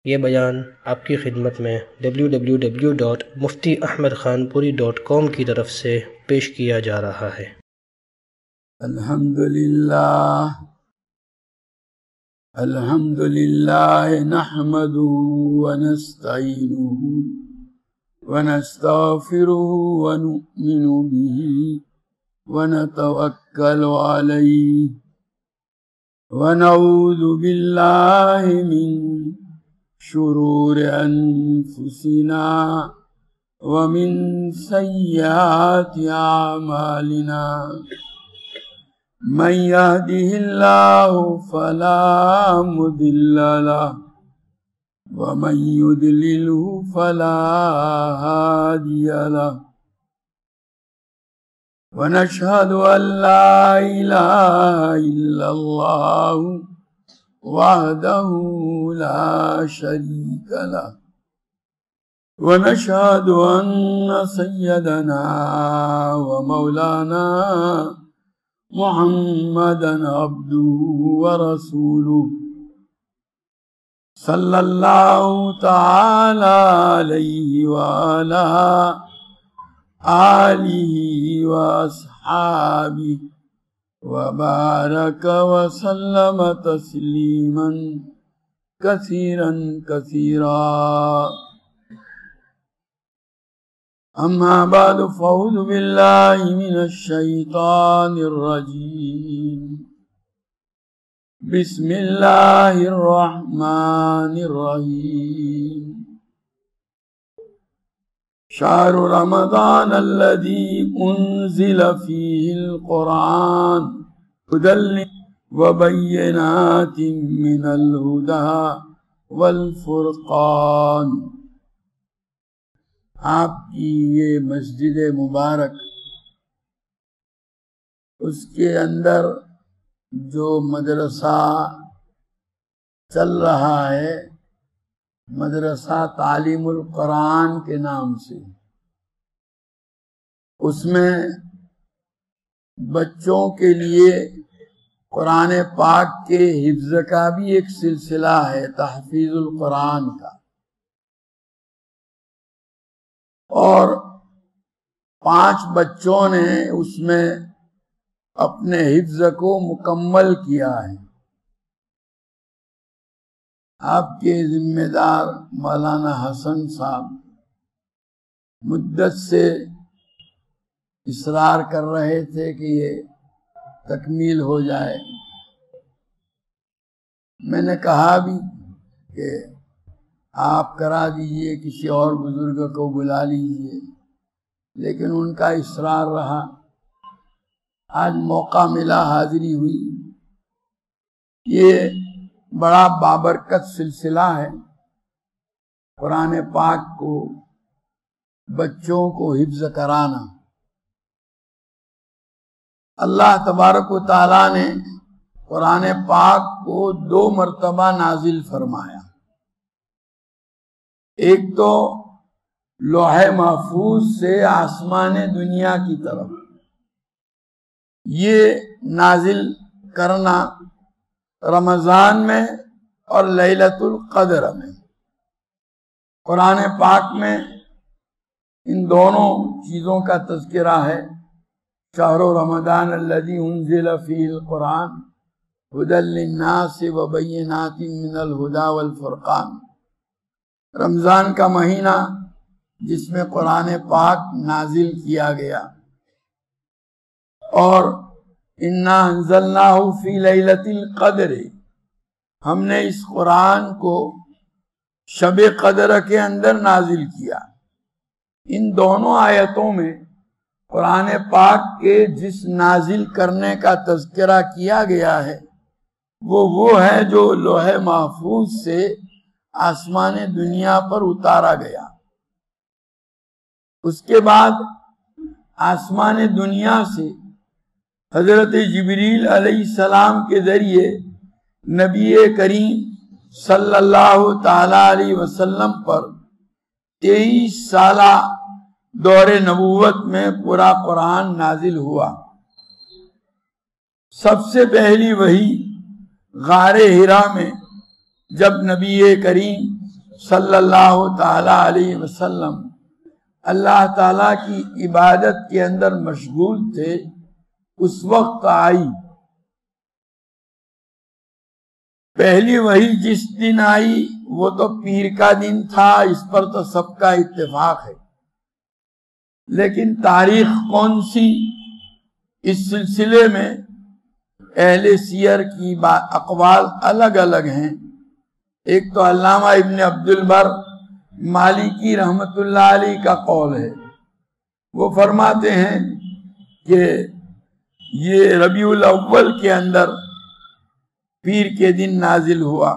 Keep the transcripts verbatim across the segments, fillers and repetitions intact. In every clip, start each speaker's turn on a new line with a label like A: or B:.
A: یہ بیان آپ کی خدمت میں W W W dot Mufti Ahmad Khanpuri dot کام کی طرف سے پیش کیا جا رہا ہے۔
B: الحمدللہ الحمدللہ نحمده ونستعینه ونستغفره ونؤمن به ونتوکل علیہ ونعوذ باللہ من شرور انفسنا ومن سیئات اعمالنا من يهده الله فلا مضل له ومن يضلله فلا هادي له ونشهد أن لا إله إلا الله وحده لا شريك له ونشهد أن سيدنا ومولانا محمدا عبده ورسوله صلى الله تعالى عليه وعلى آله وأصحابه وبارك وسلم تسليما كثيرا كثيرا أما بعد فأعوذ بالله من الشيطان الرجيم بسم الله الرحمن الرحيم شهر رمضان الذي أنزل فيه القرآن هدى وبينات من الهدى والفرقان۔ آپ کی یہ مسجد مبارک، اس کے اندر جو مدرسہ چل رہا ہے، مدرسہ تعلیم القرآن کے نام سے، اس میں بچوں کے لیے قرآن پاک کے حفظ کا بھی ایک سلسلہ ہے، تحفیظ القرآن کا، اور پانچ بچوں نے اس میں اپنے حفظ کو مکمل کیا ہے۔ آپ کے ذمہ دار مولانا حسن صاحب مدت سے اصرار کر رہے تھے کہ یہ تکمیل ہو جائے۔ میں نے کہا بھی کہ آپ کرا دیجئے، کسی اور بزرگ کو بلا لیجئے، لیکن ان کا اصرار رہا۔ آج موقع ملا، حاضری ہوئی۔ یہ بڑا بابرکت سلسلہ ہے، قرآن پاک کو بچوں کو حفظ کرانا۔ اللہ تبارک و تعالیٰ نے قرآن پاک کو دو مرتبہ نازل فرمایا۔ ایک تو لوح محفوظ سے آسمان دنیا کی طرف، یہ نازل کرنا رمضان میں اور لیلۃ القدر میں۔ قرآن پاک میں ان دونوں چیزوں کا تذکرہ ہے۔ شہر رمضان الذی انزل فیہ القرآن ھدی للناس وبینات من الھدی والفرقان، رمضان کا مہینہ جس میں قرآن پاک نازل کیا گیا، اور انا انزلناہ فی لیلۃ القدر، ہم نے اس قرآن کو شب قدر کے اندر نازل کیا۔ ان دونوں آیتوں میں قرآن پاک کے جس نازل کرنے کا تذکرہ کیا گیا ہے وہ وہ ہے جو لوح محفوظ سے آسمان دنیا پر اتارا گیا۔ اس کے بعد آسمان دنیا سے حضرت جبریل علیہ السلام کے ذریعے نبی کریم صلی اللہ تعالی علیہ وسلم پر تیئیس سالہ دور نبوت میں پورا قرآن نازل ہوا۔ سب سے پہلی وحی غار حرا میں جب نبی کریم صلی اللہ تعالی علیہ وسلم اللہ تعالیٰ کی عبادت کے اندر مشغول تھے، اس وقت آئی۔ پہلی وحی جس دن آئی وہ تو پیر کا دن تھا، اس پر تو سب کا اتفاق ہے، لیکن تاریخ کون سی، اس سلسلے میں اہل سیر کی اقوال الگ الگ ہیں۔ ایک تو علامہ ابن عبد البر مالکی رحمت اللہ علیہ کا قول ہے، وہ فرماتے ہیں کہ یہ ربیع الاول کے اندر پیر کے دن نازل ہوا،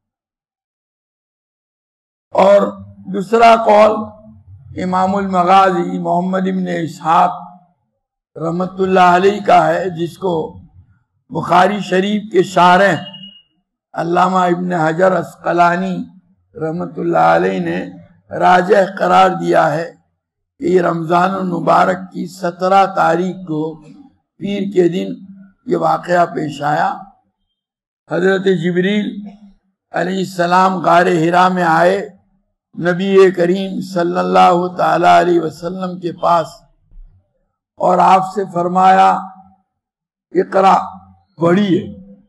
B: اور دوسرا قول امام المغازی محمد ابن اسحاق رحمت اللہ علیہ کا ہے، جس کو بخاری شریف کے شارح علامہ ابن حجر عسقلانی رحمت اللہ علیہ نے راجح قرار دیا ہے کہ یہ رمضان المبارک کی سترہ تاریخ کو پیر کے دن یہ واقعہ پیش آیا۔ حضرت جبریل علیہ السلام غار حرا میں آئے نبی کریم صلی اللہ تعالی علیہ وسلم کے پاس، اور آپ سے فرمایا اقرا پڑھیے۔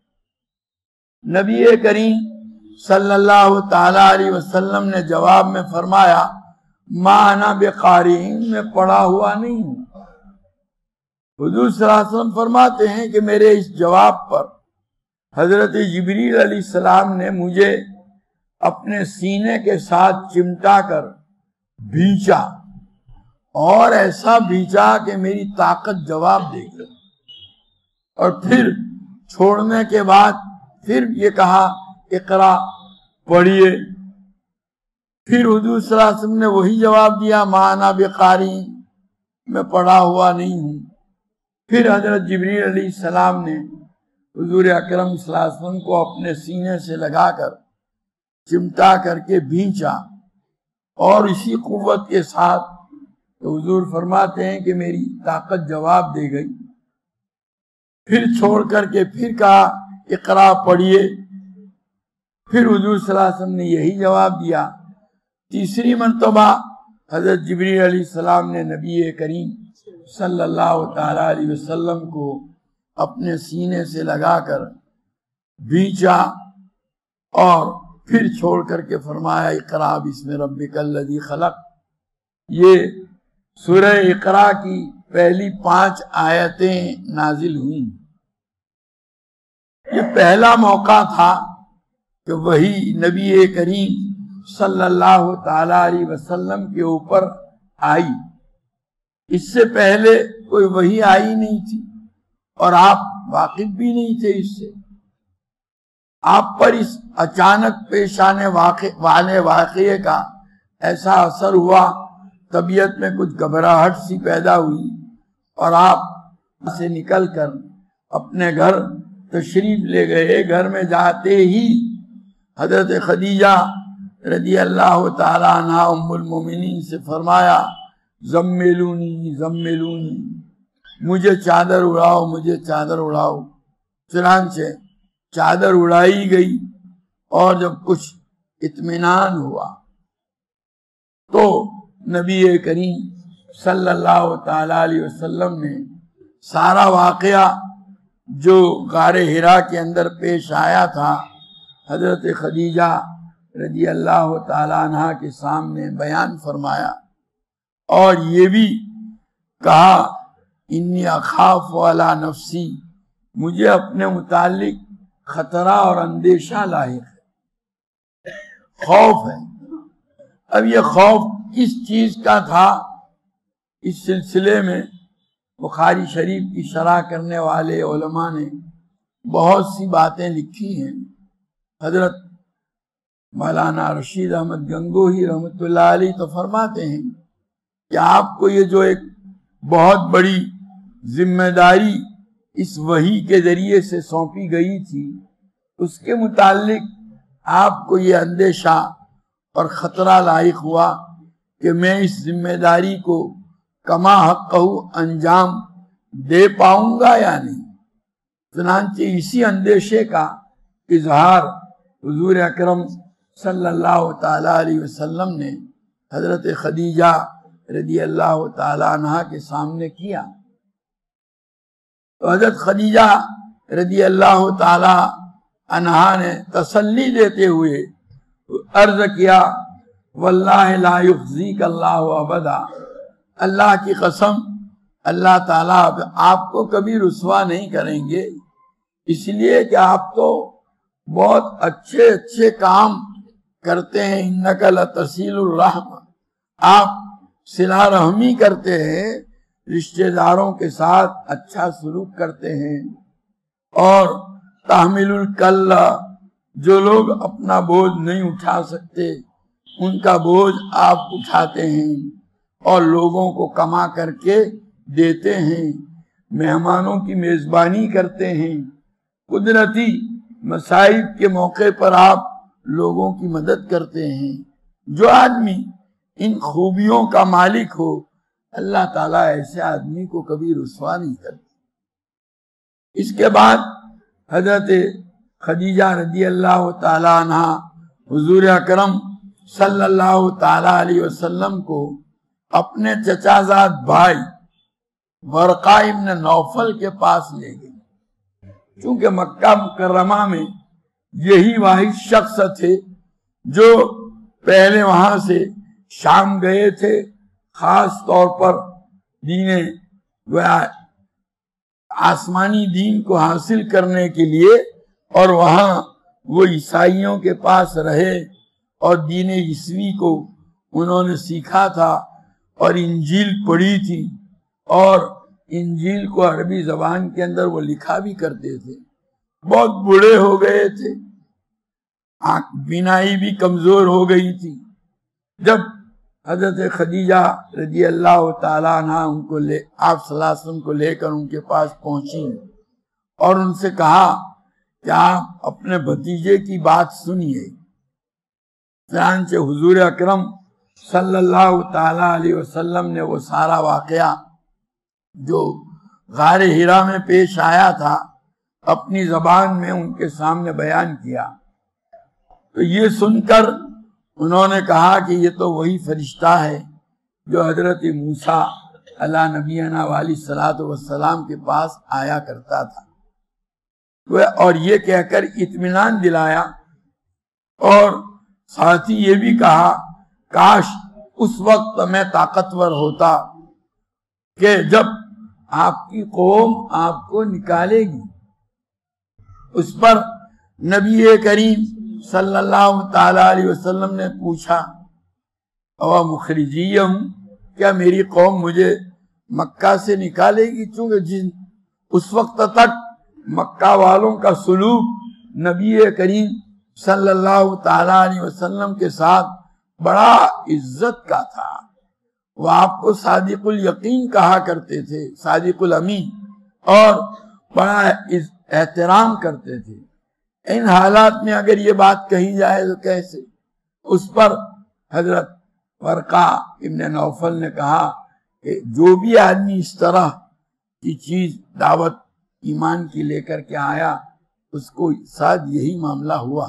B: نبی کریم صلی اللہ تعالی علیہ وسلم نے جواب میں فرمایا ما انا بقاری، میں پڑھا ہوا نہیں ہوں۔ حضور صلی اللہ علیہ وسلم فرماتے ہیں کہ میرے اس جواب پر حضرت جبریل علیہ السلام نے مجھے اپنے سینے کے ساتھ چمٹا کر بھینچا، اور ایسا بھینچا کہ میری طاقت جواب دے گی، اور پھر چھوڑنے کے بعد پھر یہ کہا اقرا پڑھیے۔ پھر حضور صلی اللہ علیہ وسلم نے وہی جواب دیا ما انا بقاری، میں پڑھا ہوا نہیں ہوں۔ پھر حضرت جبریل علیہ السلام نے حضور اکرم صلی اللہ علیہ وسلم کو اپنے سینے سے لگا کر چمٹا کر کے بھینچا، اور اسی قوت کے ساتھ تو حضور فرماتے ہیں کہ میری طاقت جواب دے گئی۔ پھر چھوڑ کر کے پھر کہا اقرا پڑھیے، پھر حضور صلی اللہ علیہ وسلم نے یہی جواب دیا۔ تیسری مرتبہ حضرت جبریل علیہ السلام نے نبی کریم صلی اللہ تعالی علیہ وسلم کو اپنے سینے سے لگا کر بھینچا، اور پھر چھوڑ کر کے فرمایا اقرا بسم ربک الذی خلق۔ یہ سورہ اقرا کی پہلی پانچ آیتیں نازل ہوئیں۔ یہ پہلا موقع تھا کہ وہی نبی کریم صلی اللہ تعالی علیہ وسلم کے اوپر آئی، اس سے پہلے کوئی وحی آئی نہیں تھی، اور آپ واقف بھی نہیں تھے اس سے۔ آپ پر اس اچانک پیش آنے والے واقعے کا ایسا اثر ہوا، طبیعت میں کچھ گھبراہٹ سی پیدا ہوئی، اور آپ سے نکل کر اپنے گھر تشریف لے گئے۔ گھر میں جاتے ہی حضرت خدیجہ رضی اللہ تعالی عنہ ام المومنین سے فرمایا زملونی زملونی، مجھے چادر اڑاؤ مجھے چادر اڑاؤ۔ چنانچہ چادر اڑائی گئی، اور جب کچھ اطمینان ہوا تو نبی کریم صلی اللہ تعالی علیہ وسلم نے سارا واقعہ جو غار حرا کے اندر پیش آیا تھا حضرت خدیجہ رضی اللہ تعالی عنہ کے سامنے بیان فرمایا، اور یہ بھی کہا انی اخاف علی نفسی، مجھے اپنے متعلق خطرہ اور اندیشہ لاحق ہے، خوف ہے۔ اب یہ خوف کس چیز کا تھا، اس سلسلے میں بخاری شریف کی شرح کرنے والے علماء نے بہت سی باتیں لکھی ہیں۔ حضرت مولانا رشید احمد گنگوہی رحمت اللہ علیہ تو فرماتے ہیں کہ آپ کو یہ جو ایک بہت بڑی ذمہ داری اس وحی کے ذریعے سے سونپی گئی تھی، اس کے متعلق آپ کو یہ اندیشہ اور خطرہ لاحق ہوا کہ میں اس ذمہ داری کو کما حقہ انجام دے پاؤں گا یا نہیں۔ چنانچہ اسی اندیشے کا اظہار حضور اکرم صلی اللہ تعالیٰ علیہ وسلم نے حضرت خدیجہ رضی اللہ تعالیٰ عنہ کے سامنے کیا تو حضرت خدیجہ رضی اللہ تعالیٰ عنہ نے تسلی دیتے ہوئے عرض کیا واللہ لا یخزیک اللہ ابدا، اللہ کی قسم اللہ تعالیٰ آپ کو کبھی رسوا نہیں کریں گے، اس لیے کہ آپ تو بہت اچھے اچھے کام کرتے ہیں، انک لتصیل الرحم، آپ صلہ رحمی کرتے ہیں، رشتہ داروں کے ساتھ اچھا سلوک کرتے ہیں، اور تحمل الکل، جو لوگ اپنا بوجھ نہیں اٹھا سکتے ان کا بوجھ آپ اٹھاتے ہیں، اور لوگوں کو کما کر کے دیتے ہیں، مہمانوں کی میزبانی کرتے ہیں، قدرتی مصائب کے موقع پر آپ لوگوں کی مدد کرتے ہیں۔ جو آدمی ان خوبیوں کا مالک ہو اللہ تعالیٰ ایسے آدمی کو کبھی رسوا نہیں کرتے۔ اس کے بعد حضرت خدیجہ رضی اللہ تعالیٰ عنہ حضور اکرم صلی اللہ تعالیٰ علیہ وسلم کو اپنے چچا زاد بھائی ورقہ ابن نوفل کے پاس لے گئی، چونکہ مکہ مکرمہ میں یہی واحد شخص تھے جو پہلے وہاں سے شام گئے تھے، خاص طور پر دین آسمانی دین کو حاصل کرنے کے لیے، اور وہاں وہ عیسائیوں کے پاس رہے اور دین عیسوی کو انہوں نے سیکھا تھا اور انجیل پڑھی تھی، اور انجیل کو عربی زبان کے اندر وہ لکھا بھی کرتے تھے۔ بہت بوڑھے ہو گئے تھے، آنکھ بینائی بھی کمزور ہو گئی تھی۔ جب حضرت خدیجہ رضی اللہ تعالیٰ عنہ ان کو لے آپ صلی اللہ علیہ وسلم کو لے کر ان کے پاس پہنچی اور ان سے کہا کہ آپ اپنے بھتیجے کی بات سنیے، چنانچہ حضور اکرم صلی اللہ تعالیٰ علیہ وسلم نے وہ سارا واقعہ جو غار حرا میں پیش آیا تھا اپنی زبان میں ان کے سامنے بیان کیا۔ تو یہ سن کر انہوں نے کہا کہ یہ تو وہی فرشتہ ہے جو حضرت موسیٰ علیہ نبینا والی صلاۃ والسلام کے پاس آیا کرتا تھا، اور یہ کہہ کر اطمینان دلایا، اور ساتھ ہی یہ بھی کہا کاش اس وقت میں طاقتور ہوتا کہ جب آپ کی قوم آپ کو نکالے گی۔ اس پر نبی کریم صلی اللہ تعالیٰ علیہ وسلم نے پوچھا او مخرجیم، کیا میری قوم مجھے مکہ سے نکالے گی؟ چونکہ جن اس وقت تک مکہ والوں کا سلوک نبی کریم صلی اللہ تعالیٰ علیہ وسلم کے ساتھ بڑا عزت کا تھا، وہ آپ کو صادق الیقین کہا کرتے تھے، صادق الامین، اور بڑا احترام کرتے تھے۔ ان حالات میں اگر یہ بات کہی جائے تو کیسے؟ اس پر حضرت ورقہ ابن نوفل نے کہا کہ جو بھی آدمی اس طرح کی چیز دعوت ایمان کی لے کر کے آیا اس کو ساتھ یہی معاملہ ہوا۔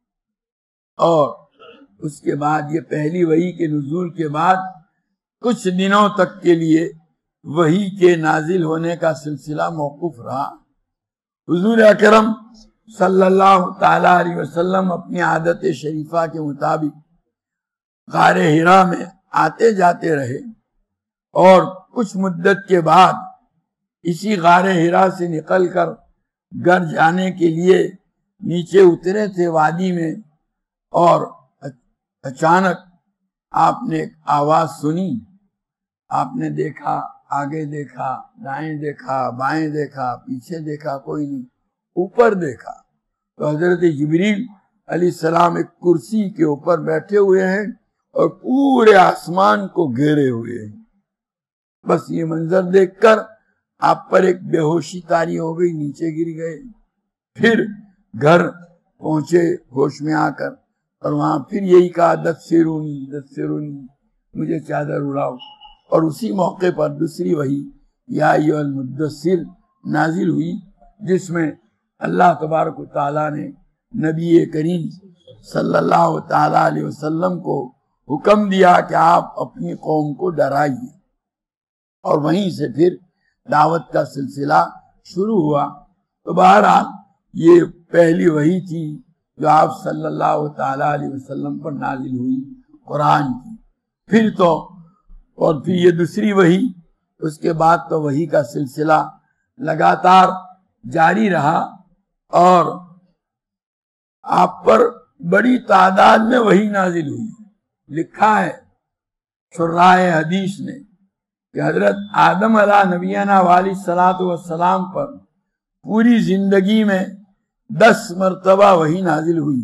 B: اور اس کے بعد یہ پہلی وحی کے نزول کے بعد کچھ دنوں تک کے لیے وحی کے نازل ہونے کا سلسلہ موقوف رہا۔ حضور اکرم صلی اللہ تعالیٰ علیہ وسلم اپنی عادت شریفہ کے مطابق غار حرا میں آتے جاتے رہے، اور کچھ مدت کے بعد اسی غار حرا سے نکل کر گھر جانے کے لیے نیچے اترے تھے وادی میں، اور اچانک آپ نے ایک آواز سنی، آپ نے دیکھا، آگے دیکھا، دائیں دیکھا، بائیں دیکھا، پیچھے دیکھا، کوئی نہیں، اوپر دیکھا تو حضرت جبریل علیہ السلام ایک کرسی کے اوپر بیٹھے ہوئے ہیں اور پورے آسمان کو گھیرے ہوئے ہیں۔ بس یہ منظر دیکھ کر آپ پر ایک بے ہوشی طاری ہو گئی، نیچے گر گئے۔ پھر گھر پہنچے ہوش میں آ کر، اور وہاں پھر یہی کہا دثرونی دثرونی، مجھے چادر اڑاؤ۔ اور اسی موقع پر دوسری وحی یا ایھا المدثر نازل ہوئی، جس میں اللہ تبارک و تعالیٰ نے نبی کریم صلی اللہ تعالی علیہ وسلم کو حکم دیا کہ آپ اپنی قوم کو ڈرائیے، اور وہیں سے پھر دعوت کا سلسلہ شروع ہوا۔ تو بہرحال یہ پہلی وحی تھی جو آپ صلی اللہ تعالی علیہ وسلم پر نازل ہوئی قرآن کی۔ پھر تو اور پھر یہ دوسری وحی، اس کے بعد تو وحی کا سلسلہ لگاتار جاری رہا، اور آپ پر بڑی تعداد میں وحی نازل ہوئی۔ لکھا ہے شراح حدیث نے کہ حضرت آدم علیہ نبینا علیہ الصلوۃ والسلام پر پوری زندگی میں دس مرتبہ وحی نازل ہوئی۔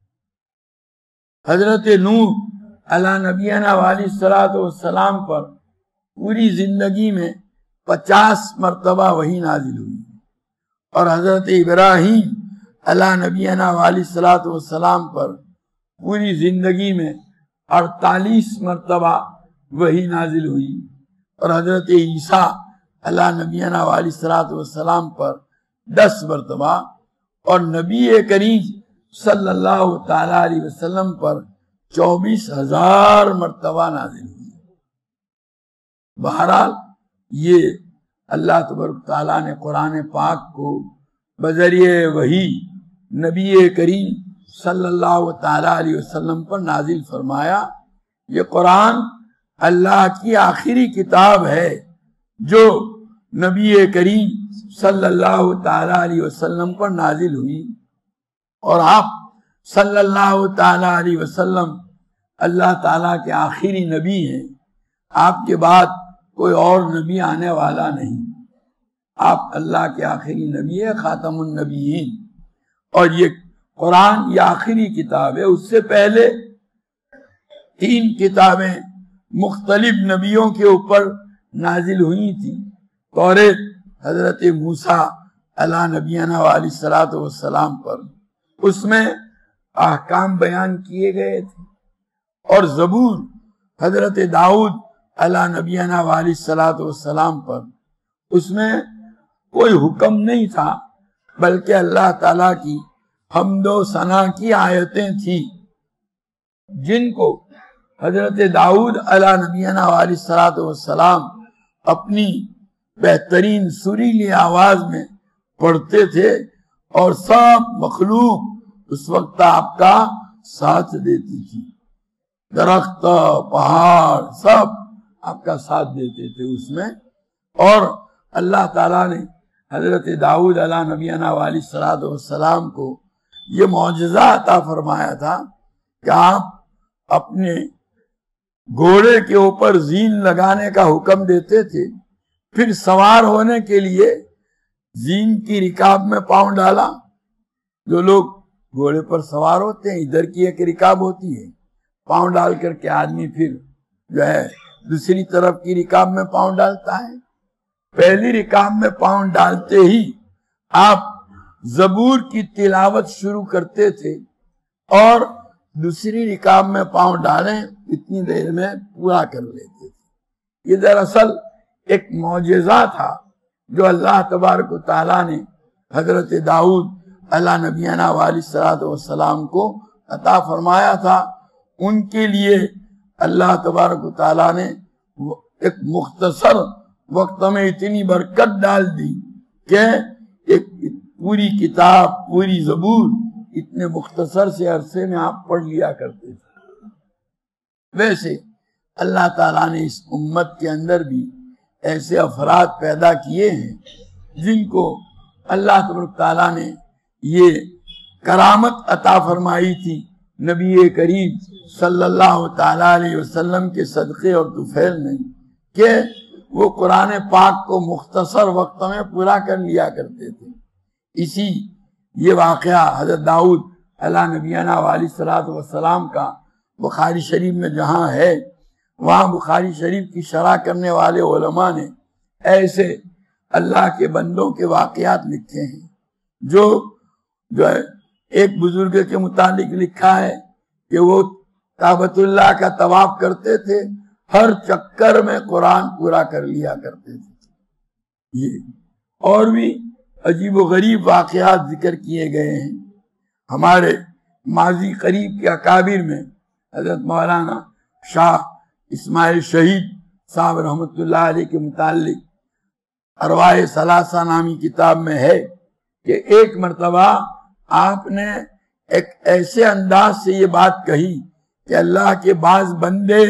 B: حضرت نوح علیہ نبینا علیہ الصلوۃ والسلام پر پوری زندگی میں پچاس مرتبہ وحی نازل ہوئی، اور حضرت ابراہیم علیہ نبینا علیہ الصلوۃ والسلام پر پوری زندگی میں اڑتالیس مرتبہ وحی نازل ہوئی، اور حضرت عیسیٰ علیہ نبینا علیہ الصلوۃ والسلام پر دس مرتبہ، اور نبی کریم صلی اللہ تعالی علیہ وسلم پر چوبیس ہزار مرتبہ نازل ہوئی۔ بہرحال یہ اللہ تبارک تعالیٰ نے قرآن پاک کو بذریعہ وحی نبی کریم صلی اللہ تعالی علیہ وسلم پر نازل فرمایا۔ یہ قرآن اللہ کی آخری کتاب ہے جو نبی کریم صلی اللہ تعالی علیہ وسلم پر نازل ہوئی، اور آپ صلی اللہ تعالی علیہ وسلم اللہ تعالیٰ کے آخری نبی ہیں۔ آپ کے بعد کوئی اور نبی آنے والا نہیں، آپ اللہ کے آخری نبی ہے، خاتم النبیین، اور یہ قرآن یہ آخری کتاب ہے۔ اس سے پہلے تین کتابیں مختلف نبیوں کے اوپر نازل ہوئی تھی۔ توریت حضرت موسیٰ علیہ نبینا علیہ الصلوۃ والسلام پر، اس میں احکام بیان کیے گئے تھے، اور زبور حضرت داؤد علیہ نبینا علیہ الصلوۃ والسلام پر، اس میں کوئی حکم نہیں تھا بلکہ اللہ تعالیٰ کی حمد و ثنا کی آیتیں تھیں، جن کو حضرت داؤد علیہ نبینا علیہ الصلوۃ والسلام اپنی بہترین سریلی آواز میں پڑھتے تھے، اور سب مخلوق اس وقت آپ کا ساتھ دیتی تھی۔ درخت، پہاڑ سب آپ کا ساتھ دیتے تھے اس میں، اور اللہ تعالیٰ نے حضرت داؤد علیہ نبینا علیہ الصلوۃ والسلام کو یہ معجزہ عطا فرمایا تھا کہ آپ اپنے گھوڑے کے اوپر زین لگانے کا حکم دیتے تھے، پھر سوار ہونے کے لیے زین کی رکاب میں پاؤں ڈالا۔ جو لوگ گھوڑے پر سوار ہوتے ہیں، ادھر کی ایک رکاب ہوتی ہے، پاؤں ڈال کر کے آدمی پھر جو ہے دوسری طرف کی رکاب میں پاؤں ڈالتا ہے۔ پہلی رکاب میں پاؤں ڈالتے ہی آپ زبور کی تلاوت شروع کرتے تھے، اور دوسری رکاب میں پاؤں ڈالیں اتنی دیر میں پورا کر لیتے تھے۔ یہ دراصل ایک معجزہ تھا جو اللہ تبارک و تعالیٰ نے حضرت داؤد علیہ نبینا علیہ الصلوۃ والسلام کو عطا فرمایا تھا۔ ان کے لیے اللہ تبارک و تعالیٰ نے ایک مختصر وقت میں اتنی برکت ڈال دی کہ ایک پوری کتاب، پوری زبور اتنے مختصر سے عرصے میں آپ پڑھ لیا کرتے تھے۔ ویسے اللہ تعالیٰ نے اس امت کے اندر بھی ایسے افراد پیدا کیے ہیں جن کو اللہ تبارک تعالیٰ نے یہ کرامت عطا فرمائی تھی نبی کریم صلی اللہ تعالی علیہ وسلم کے صدقے اور طفیل میں، کہ وہ قرآن پاک کو مختصر وقت میں پورا کر لیا کرتے تھے۔ اسی یہ واقعہ حضرت داؤد علیہ نبینا علیہ الصلوۃ والسلام کا بخاری شریف میں جہاں ہے، وہاں بخاری شریف کی شرح کرنے والے علماء نے ایسے اللہ کے بندوں کے واقعات لکھے ہیں، جو جو ہے ایک بزرگ کے متعلق لکھا ہے کہ وہ کعبۃ اللہ کا طواف کرتے تھے، ہر چکر میں قرآن پورا کر لیا کرتے تھے۔ یہ اور بھی عجیب و غریب واقعات ذکر کیے گئے ہیں۔ ہمارے ماضی قریب کے اکابر میں حضرت مولانا شاہ اسماعیل شہید صاحب رحمۃ اللہ علیہ کے متعلق ارواح ثلاثہ نامی کتاب میں ہے کہ ایک مرتبہ آپ نے ایک ایسے انداز سے یہ بات کہی کہ اللہ کے بعض بندے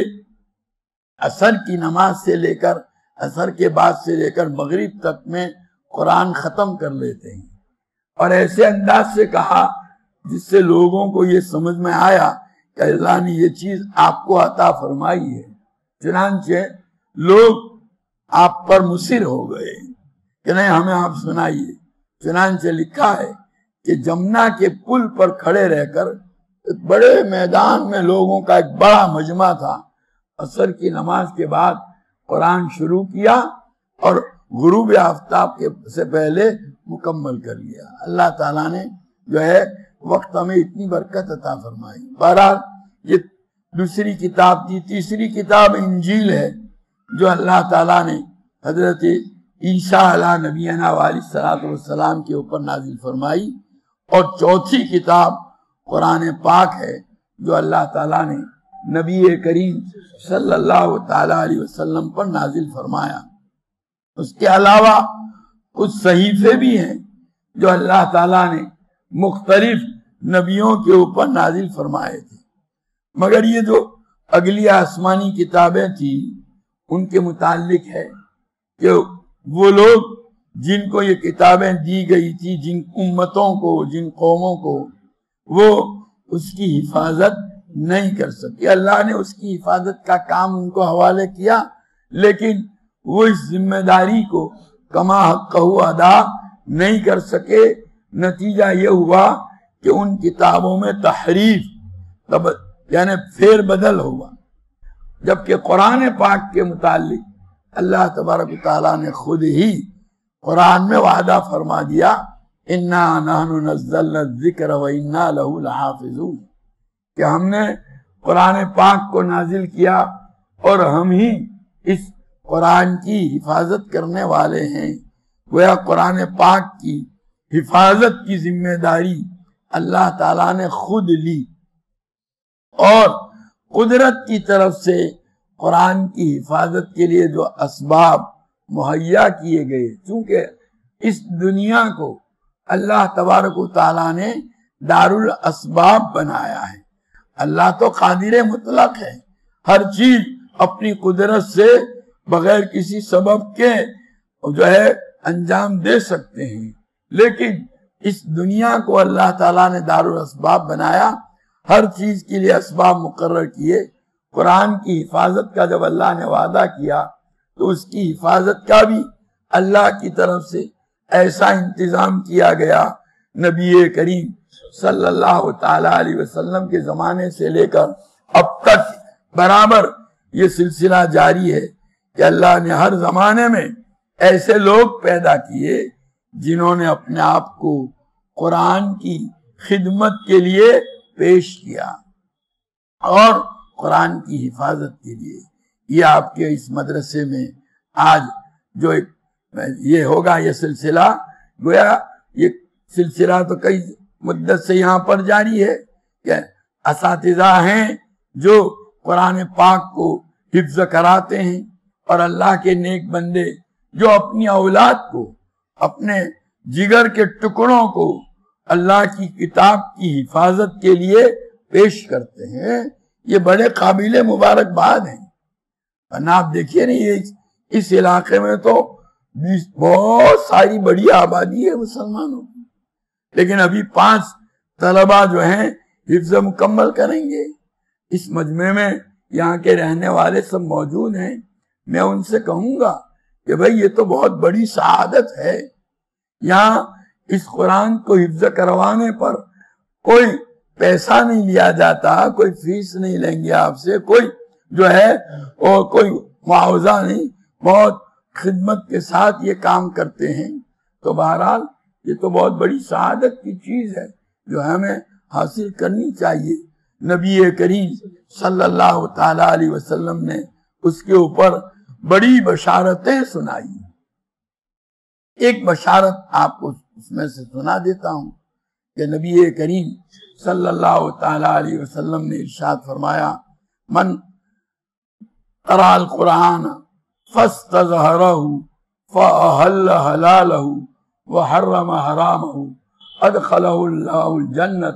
B: عصر کی نماز سے لے کر عصر کے بعد سے لے کر مغرب تک میں قرآن ختم کر لیتے ہیں، اور ایسے انداز سے کہا جس سے لوگوں کو یہ سمجھ میں آیا کہ اللہ نے یہ چیز آپ کو عطا فرمائی ہے۔ چنانچہ لوگ آپ پر مصر ہو گئے کہ نہیں ہمیں آپ سنائیے۔ چنانچہ لکھا ہے کہ جمنا کے پل پر کھڑے رہ کر ایک بڑے میدان میں لوگوں کا ایک بڑا مجمع تھا، عصر کی نماز کے بعد قرآن شروع کیا اور غروب آفتاب کے سے پہلے مکمل کر لیا۔ اللہ تعالیٰ نے جو ہے وقت ہمیں اتنی برکت عطا فرمائی۔ بہرحال یہ دوسری کتاب تھی۔ تیسری کتاب انجیل ہے جو اللہ تعالیٰ نے حضرت عیسیٰ علیہ نبینا علیہ الصلوۃ والسلام کے اوپر نازل فرمائی، اور چوتھی کتاب قرآن پاک ہے جو اللہ تعالیٰ نے نبی کریم صلی اللہ تعالی علیہ وسلم پر نازل فرمایا۔ اس کے علاوہ کچھ صحیفے بھی ہیں جو اللہ تعالیٰ نے مختلف نبیوں کے اوپر نازل فرمائے تھے، مگر یہ جو اگلی آسمانی کتابیں تھیں ان کے متعلق ہے کہ وہ لوگ جن کو یہ کتابیں دی گئی تھی، جن امتوں کو، جن قوموں کو، وہ اس کی حفاظت نہیں کر سکے۔ اللہ نے اس کی حفاظت کا کام ان کو حوالے کیا، لیکن وہ اس ذمہ داری کو کما حقہ ادا نہیں کر سکے۔ نتیجہ یہ ہوا کہ ان کتابوں میں تحریف یعنی پھیر بدل ہوا، جبکہ قرآن پاک کے متعلق اللہ تبارک و تعالیٰ نے خود ہی قرآن میں وعدہ فرما دیا، اِنَّا نَحْنُ نَزَّلْنَا الذِّكْرَ وَإِنَّا لَهُ لَحَافِظُونَ، کہ ہم نے قرآن پاک کو نازل کیا اور ہم ہی اس قرآن کی حفاظت کرنے والے ہیں۔ گویا قرآن پاک کی حفاظت کی ذمہ داری اللہ تعالیٰ نے خود لی، اور قدرت کی طرف سے قرآن کی حفاظت کے لیے جو اسباب مہیا کیے گئے، چونکہ اس دنیا کو اللہ تبارک و تعالیٰ نے دار الاسباب بنایا ہے۔ اللہ تو قادر مطلق ہے، ہر چیز اپنی قدرت سے بغیر کسی سبب کے جو ہے انجام دے سکتے ہیں، لیکن اس دنیا کو اللہ تعالیٰ نے دار الاسباب بنایا، ہر چیز کے لیے اسباب مقرر کیے۔ قرآن کی حفاظت کا جب اللہ نے وعدہ کیا تو اس کی حفاظت کا بھی اللہ کی طرف سے ایسا انتظام کیا گیا۔ نبی کریم صلی اللہ تعالی علیہ وسلم کے زمانے سے لے کر اب تک برابر یہ سلسلہ جاری ہے کہ اللہ نے ہر زمانے میں ایسے لوگ پیدا کیے جنہوں نے اپنے آپ کو قرآن کی خدمت کے لیے پیش کیا اور قرآن کی حفاظت کے لیے۔ یہ آپ کے اس مدرسے میں آج جو ایک یہ ہوگا یہ سلسلہ، گویا یہ سلسلہ تو کئی مدت سے یہاں پر جاری ہے کہ اساتذہ ہیں جو قرآن پاک کو حفظ کراتے ہیں، اور اللہ کے نیک بندے جو اپنی اولاد کو، اپنے جگر کے ٹکڑوں کو اللہ کی کتاب کی حفاظت کے لیے پیش کرتے ہیں، یہ بڑے قابل مبارکباد ہیں۔ ورنہ آپ دیکھیے نہیں، یہ اس علاقے میں تو بہت ساری بڑی آبادی ہے مسلمانوں کی، لیکن ابھی پانچ طلبہ جو ہیں حفظ مکمل کریں گے۔ اس مجمع میں یہاں کے رہنے والے سب موجود ہیں، میں ان سے کہوں گا کہ بھئی یہ تو بہت بڑی سعادت ہے۔ یہاں اس قرآن کو حفظ کروانے پر کوئی پیسہ نہیں لیا جاتا، کوئی فیس نہیں لیں گے آپ سے، کوئی جو ہے اور کوئی معاوضہ نہیں، بہت خدمت کے ساتھ یہ کام کرتے ہیں۔ تو بہرحال یہ تو بہت بڑی سعادت کی چیز ہے جو ہمیں حاصل کرنی چاہیے۔ نبی کریم صلی اللہ تعالی علیہ وسلم نے اس کے اوپر بڑی بشارتیں سنائی۔ ایک بشارت آپ کو اس میں سے سنا دیتا ہوں کہ نبی کریم صلی اللہ تعالی علیہ وسلم نے ارشاد فرمایا من قرأ القرآن فاستظہرہ فأحل حلالہ وحرم حرامہ ادخلہ اللہ الجنۃ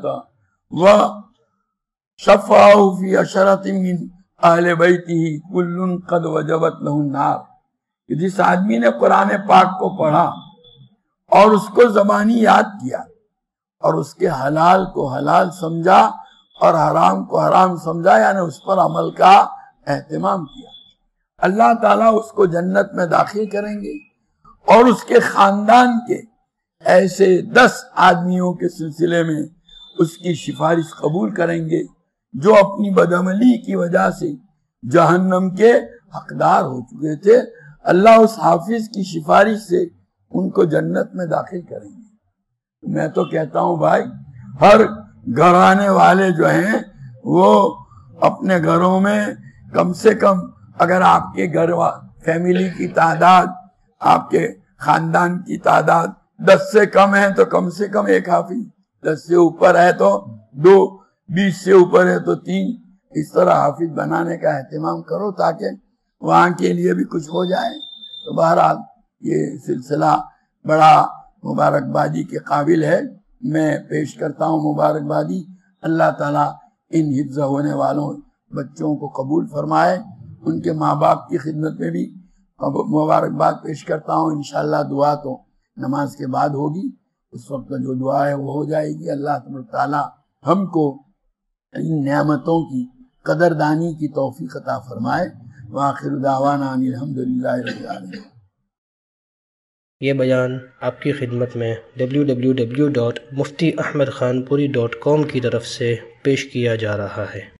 B: وشفعہ فی عشرۃ من اہل بیتہ کل قد وجبت لہ النار. جس آدمی نے قرآن پاک کو پڑھا اور اس کو زبانی یاد کیا اور اس کے حلال کو حلال سمجھا اور حرام کو حرام سمجھا، یعنی اس پر عمل کا اہتمام کیا، اللہ تعالیٰ اس کو جنت میں داخل کریں گے اور اس کے خاندان کے ایسے دس آدمیوں کے سلسلے میں اس کی سفارش قبول کریں گے جو اپنی بدعملی کی وجہ سے جہنم کے حقدار ہو چکے تھے. اللہ اس حافظ کی سفارش سے ان کو جنت میں داخل کریں گے. میں تو کہتا ہوں بھائی، ہر گھرانے والے جو ہیں وہ اپنے گھروں میں کم سے کم، اگر آپ کے گھر فیملی کی تعداد، آپ کے خاندان کی تعداد دس سے کم ہے تو کم سے کم ایک حافظ، دس سے اوپر ہے تو دو، بیس سے اوپر ہے تو تین، اس طرح حافظ بنانے کا اہتمام کرو تاکہ وہاں کے لیے بھی کچھ ہو جائے. تو بہرحال یہ سلسلہ بڑا مبارکبادی کے قابل ہے. میں پیش کرتا ہوں مبارکبادی. اللہ تعالیٰ ان حفظ ہونے والوں بچوں کو قبول فرمائے. ان کے ماں باپ کی خدمت میں بھی مبارکباد پیش کرتا ہوں. انشاءاللہ دعا تو نماز کے بعد ہوگی، اس وقت جو دعا ہے وہ ہو جائے گی. اللہ تبارک تعالیٰ ہم کو ان نعمتوں کی قدردانی کی توفیق عطا فرمائے. وآخر دعوانا ان الحمدللہ رب العالمین.
A: یہ بیان آپ کی خدمت میں W W W dot Mufti Ahmad Khanpuri dot کام کی طرف سے پیش کیا جا رہا ہے.